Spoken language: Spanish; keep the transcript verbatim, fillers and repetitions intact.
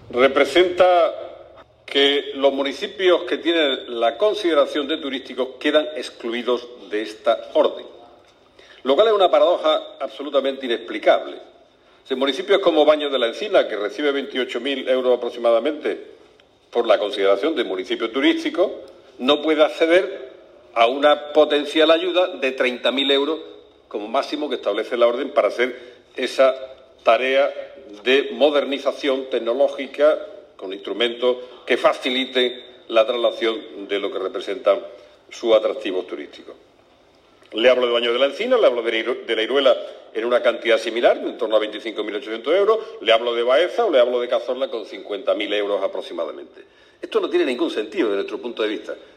representa que los municipios que tienen la consideración de turísticos quedan excluidos de esta orden, lo cual es una paradoja absolutamente inexplicable. Si municipios como Baños de la Encina, que recibe veintiocho mil euros aproximadamente por la consideración de municipio turístico, no puede acceder a una potencial ayuda de treinta mil euros como máximo que establece la orden para hacer esa tarea de modernización tecnológica con instrumentos que faciliten la traslación de lo que representan sus atractivos turísticos. Le hablo de Baños de la Encina, le hablo de la Iruela en una cantidad similar, en torno a veinticinco mil ochocientos euros, le hablo de Baeza o le hablo de Cazorla con cincuenta mil euros aproximadamente. Esto no tiene ningún sentido desde nuestro punto de vista.